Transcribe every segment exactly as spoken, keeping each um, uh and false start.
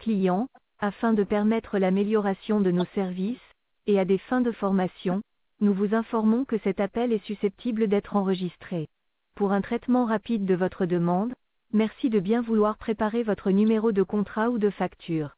clients, afin de permettre l'amélioration de nos services, et à des fins de formation, nous vous informons que cet appel est susceptible d'être enregistré. Pour un traitement rapide de votre demande, merci de bien vouloir préparer votre numéro de contrat ou de facture.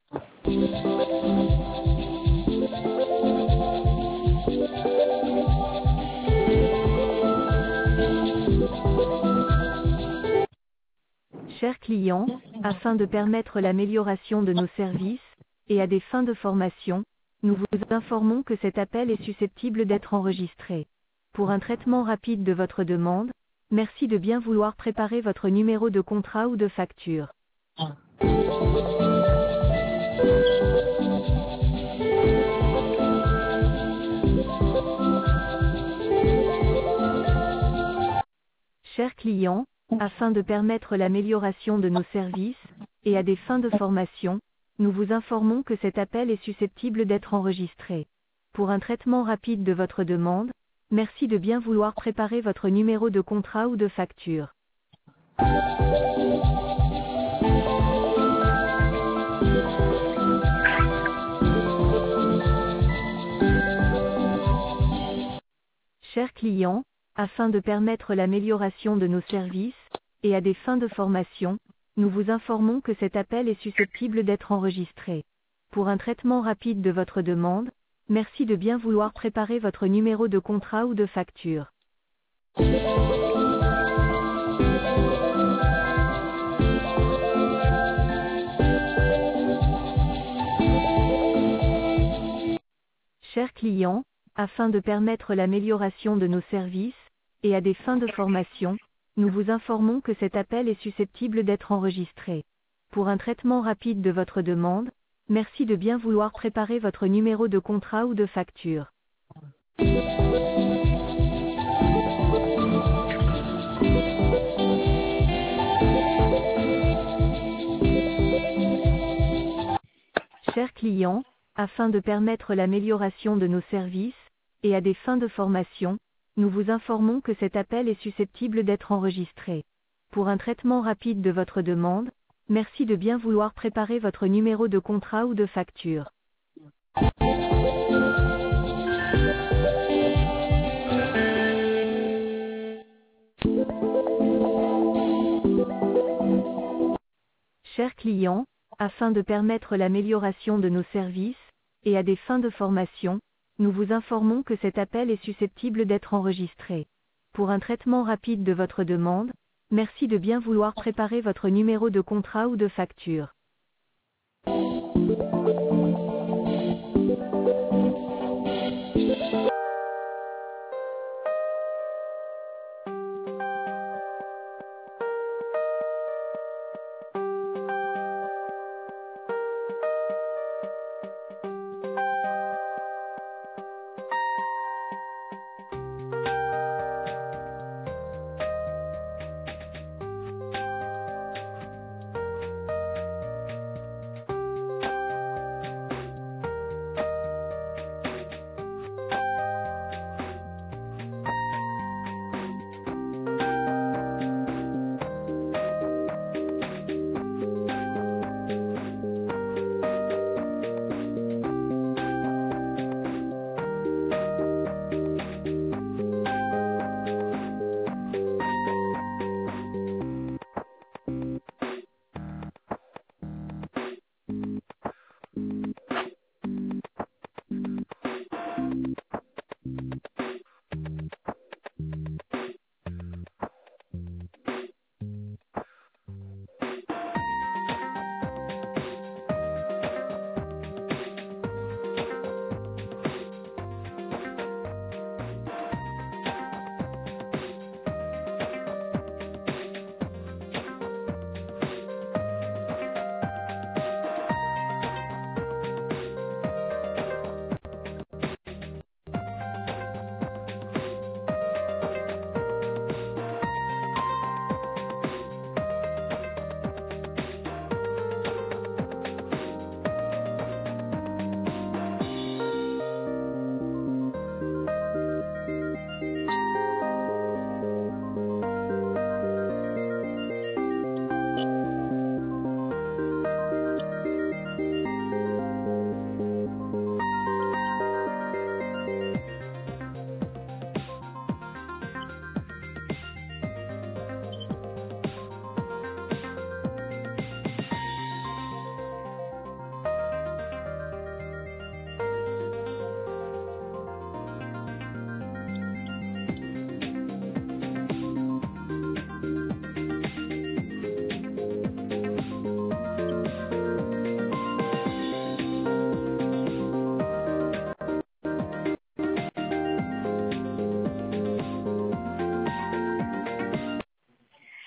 Chers clients, afin de permettre l'amélioration de nos services, et à des fins de formation, nous vous informons que cet appel est susceptible d'être enregistré. Pour un traitement rapide de votre demande, merci de bien vouloir préparer votre numéro de contrat ou de facture. Chers clients, afin de permettre l'amélioration de nos services, et à des fins de formation, nous vous informons que cet appel est susceptible d'être enregistré. Pour un traitement rapide de votre demande, merci de bien vouloir préparer votre numéro de contrat ou de facture. Chers clients, afin de permettre l'amélioration de nos services, et à des fins de formation, nous vous informons que cet appel est susceptible d'être enregistré. Pour un traitement rapide de votre demande, merci de bien vouloir préparer votre numéro de contrat ou de facture. Chers clients, afin de permettre l'amélioration de nos services, et à des fins de formation, nous vous informons que cet appel est susceptible d'être enregistré. Pour un traitement rapide de votre demande, merci de bien vouloir préparer votre numéro de contrat ou de facture. Chers clients, afin de permettre l'amélioration de nos services, et à des fins de formation, nous vous informons que cet appel est susceptible d'être enregistré. Pour un traitement rapide de votre demande, merci de bien vouloir préparer votre numéro de contrat ou de facture. Chers clients, afin de permettre l'amélioration de nos services, et à des fins de formation, nous vous informons que cet appel est susceptible d'être enregistré. Pour un traitement rapide de votre demande, merci de bien vouloir préparer votre numéro de contrat ou de facture.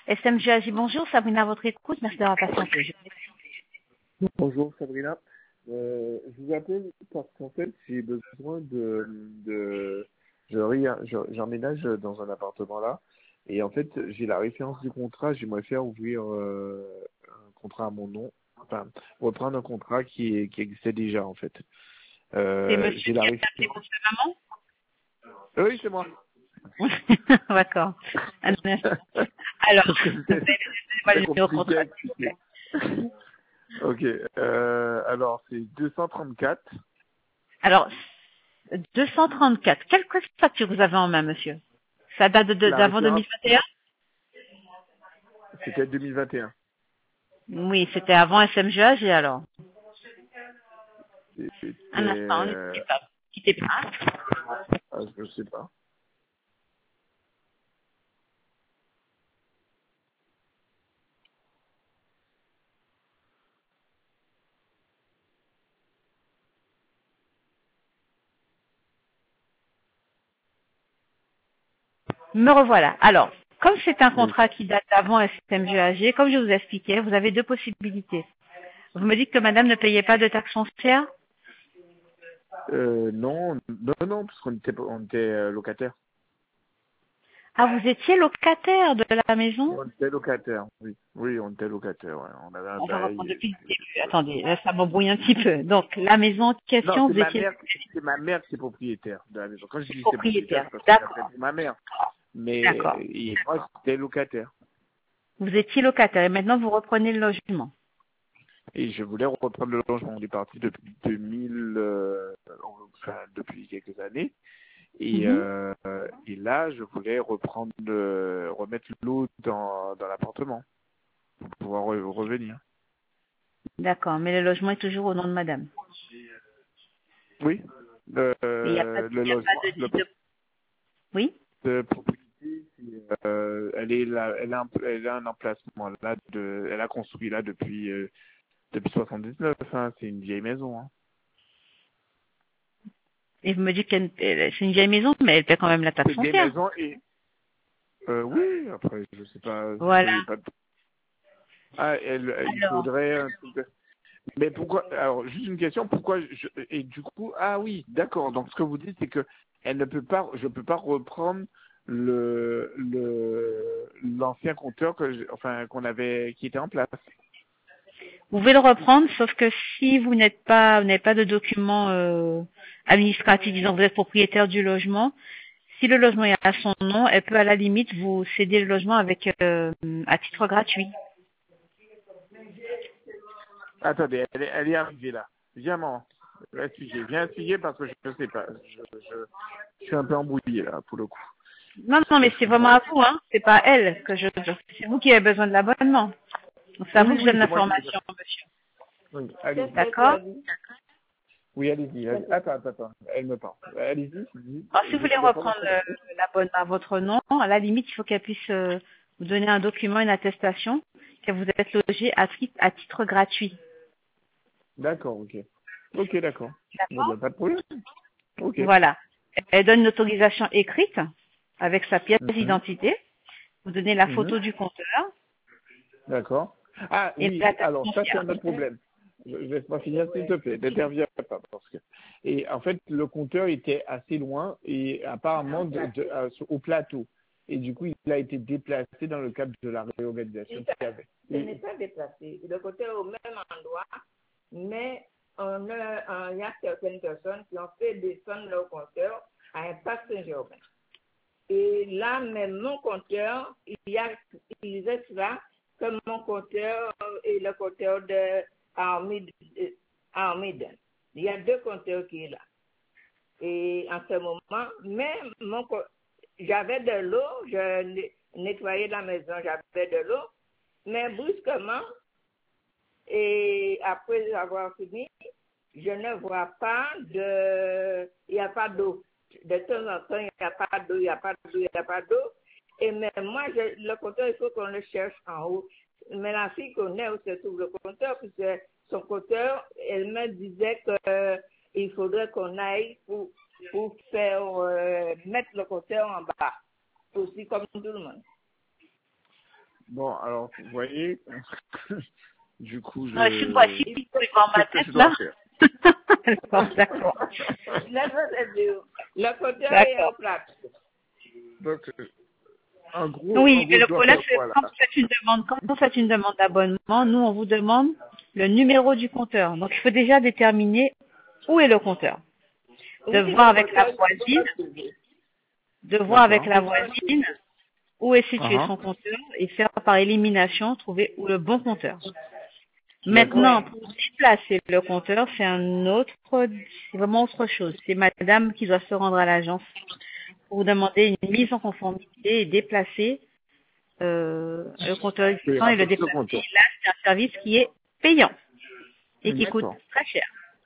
S M G A J, bonjour, Sabrina à votre écoute, merci d'avoir patienté. Bonjour Sabrina, euh, je vous appelle parce qu'en fait j'ai besoin de, de je ri- je- j'emménage dans un appartement là et en fait j'ai la référence du contrat, j'aimerais faire ouvrir euh, un contrat à mon nom, enfin reprendre un contrat qui, est, qui existait déjà en fait. Euh, C'est monsieur j'ai la qui a appelé référence. votre maman? Oui, c'est moi. D'accord. Un instant. Alors, Parce que vous c'est avez pas c'est le numéro de compliqué à contrat, s'il vous expliquer. plaît. Ok, euh, alors c'est deux cent trente-quatre. Alors, deux cent trente-quatre. Quelle facture vous avez en main, monsieur? Ça date de- de- La d'avant référence, deux mille vingt et un? c'était deux mille vingt et un. Oui, c'était avant S M G A G alors. C'était, Un instant, ne euh, quittez pas. Ne quittez pas. ah, je sais pas. Me revoilà. Alors, comme c'est un Oui. contrat qui date d'avant S M G A G, comme je vous expliquais, vous avez deux possibilités. Vous me dites que madame ne payait pas de taxes foncières? Euh, non, non, non, parce qu'on était, on était euh, locataire. Ah, vous étiez locataire de la maison? On était locataire, oui. Oui, on était locataire, ouais. On avait un On va bail. reprendre Et depuis le puis, début. voilà. Attendez, là, ça m'embrouille un petit peu. Donc, la maison en Non, question, c'est vous ma étiez mère, c'est ma mère qui est propriétaire de la maison. Quand je dis c'est propriétaire, propriétaire. c'est parce que c'est D'accord. pour ma mère. Mais, D'accord. et moi, j'étais locataire. Vous étiez locataire et maintenant vous reprenez le logement. Et je voulais reprendre le logement. On est parti depuis deux mille, euh, enfin, depuis quelques années. Et, Mhm. euh, et là, je voulais reprendre, le, remettre l'eau dans, dans l'appartement pour pouvoir re- revenir. D'accord, mais le logement est toujours au nom de madame. Oui, le, Et il n'y a pas, le il y a pas logement, de le, titre de... Oui? de propriété, c'est, euh, elle est là, elle a un, elle a un emplacement là de, elle a construit là depuis euh, depuis soixante-dix-neuf. Hein, c'est une vieille maison. Hein. Et vous me dites que c'est une vieille maison, mais elle paie quand même la C'est taxe une vieille foncière. maison et euh, oui, après je sais pas, je Voilà. connais pas. Ah, elle, il Alors, faudrait un truc de- Mais pourquoi, alors, juste une question, pourquoi, je, et du coup, ah oui, d'accord, donc ce que vous dites, c'est que elle ne peut pas, je peux pas reprendre le, le, l'ancien compteur que, j'ai- enfin, qu'on avait, qui était en place. vous pouvez le reprendre, sauf que si vous n'êtes pas, vous n'avez pas de document euh, administratif disant que vous êtes propriétaire du logement, si le logement est à son nom, elle peut à la limite vous céder le logement avec euh, à titre gratuit. Attendez, elle est, elle est arrivée là. Viens, maman, expliquer, viens expliquer parce que je ne sais pas, je, je, je suis un peu embrouillé là, pour le coup. Non, non, mais Je c'est vraiment comprends. à vous, hein. C'est pas à elle que je. C'est vous qui avez besoin de l'abonnement. Donc c'est à vous Oui, que je oui, donne c'est moi qui l'ai l'information, monsieur. Oui, allez-y. D'accord? Oui, allez-y. allez- Attends, attends, attends, elle me parle. Allez-y, dis, Alors si vous je voulez comprends pas reprendre pourquoi. le- l'abonnement à votre nom, à la limite, il faut qu'elle puisse euh, vous donner un document, une attestation, que vous êtes logé à, titre- à titre gratuit. D'accord, ok. Ok, d'accord. Bon, D'accord? ben, pas de problème. Ok. Voilà. Elle donne une autorisation écrite avec sa pièce Mhm, d'identité. Vous donnez la mhm, photo du compteur d'accord. Ah et oui, la taxe alors ça c'est foncière. un autre problème. Je je laisse pas finir s'il te plaît, n'interviens pas parce que. Et en fait, le compteur était assez loin et apparemment de, de- euh, sur- au plateau. Et du coup, il a été déplacé dans le cadre de la réorganisation qu'il y avait. Ce n'est pas déplacé. Le côté est au même endroit, mais on a, il y a certaines personnes qui ont fait descendre leur compteur à un parc Saint-Germain. Et là, même mon compteur, il y a, il reste là, comme mon compteur et le compteur de Armide. Armide. Il y a deux compteurs qui sont là. Et en ce moment, même mon co- j'avais de l'eau, je né- nettoyais la maison, j'avais de l'eau, mais brusquement, et après avoir fini, je ne vois pas de, il n'y a pas d'eau. De temps en temps, il n'y a pas d'eau, il n'y a pas d'eau, il n'y a pas d'eau. Et même moi, je, le compteur, il faut qu'on le cherche en haut. Mais la fille connaît où se trouve le compteur, puisque son compteur, elle me disait que euh, il faudrait qu'on aille pour, pour faire euh, mettre le compteur en bas, aussi comme tout le monde. Bon, alors, vous voyez, du coup, je... Non, je vois si je peux voir ma Qu'est-ce que tête je dois là. faire? D'accord, d'accord. Le procédure. Le compteur est D'accord. en place. Donc, euh, en gros, Oui, en mais gros, le je dois problème, faire c'est quoi, que là? quand vous faites une demande, quand vous faites une demande d'abonnement, nous, on vous demande le numéro du compteur. Donc, il faut déjà déterminer où est le compteur. De Oui, voir le avec la compteur, il voisine, faut le trouver. de voir avec D'accord. la voisine où est situé Uh-huh. son compteur et faire par élimination trouver où le bon compteur. D'accord. Maintenant, pour déplacer le compteur, c'est un autre, c'est vraiment autre chose. C'est madame qui doit se rendre à l'agence pour vous demander une mise en conformité et déplacer euh, le compteur Oui, existant et le avec le déplacer. compteur. Là, c'est un service qui est payant et qui coûte D'accord. très cher.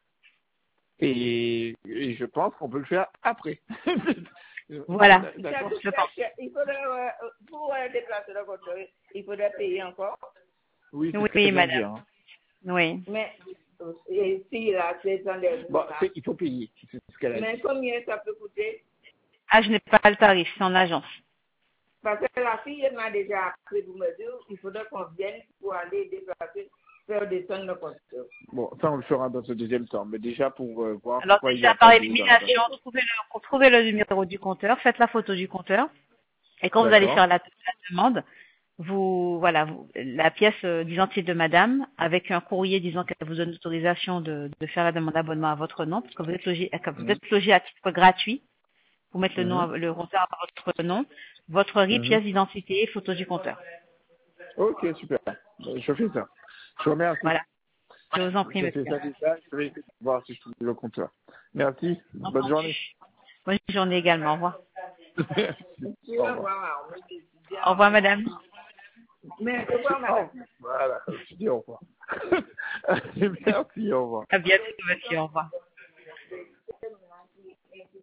Et, et je pense qu'on peut le faire après. Voilà. Ça D'accord. coûte Je très pense. cher. Il faudrait, euh, pour euh, déplacer le compteur, il faudrait payer encore. Oui, c'est Oui, très oui, bien dit. madame. Hein. Oui. Mais euh, et si là, c'est dans des Bon, c'est- il faut payer. C'est ce qu'elle a Mais dit. combien ça peut coûter? Ah, je n'ai pas le tarif, c'est en agence. Parce que la fille elle m'a déjà appris pour me dire qu'il faudrait qu'on vienne pour aller déplacer, faire descendre le compteur. Bon, ça, on le fera dans ce deuxième temps. Mais déjà, pour euh, voir Alors pourquoi il n'y déjà a par pas d'eau dans la élimination, base. trouvez le, trouvez le numéro du compteur, faites la photo du compteur, et quand vous allez D'accord. faire la, la demande, vous voilà, vous, la pièce euh, d'identité de madame avec un courrier disant qu'elle vous donne l'autorisation de, de faire la demande d'abonnement à votre nom, parce que vous êtes logé, euh, vous Mhm. êtes logé à titre gratuit, vous mettez le nom, Mhm. à- le compteur à votre nom, votre R I, Mhm. pièce d'identité et photo du compteur. Ok, super. Bon, je fais ça. Je vous remercie. Voilà. Je vous en prie, Je fais monsieur. ça déjà. Je vais essayer de voir si je trouve le compteur. Merci. Bonne journée. Entendu. Bonne journée également. Au revoir. Merci. Tu Au vas revoir. voir, on me dit bien. Au revoir, madame. Mais au revoir, Oh, madame. voilà. Je dis au revoir. Merci, au revoir. À bientôt, monsieur. Au revoir.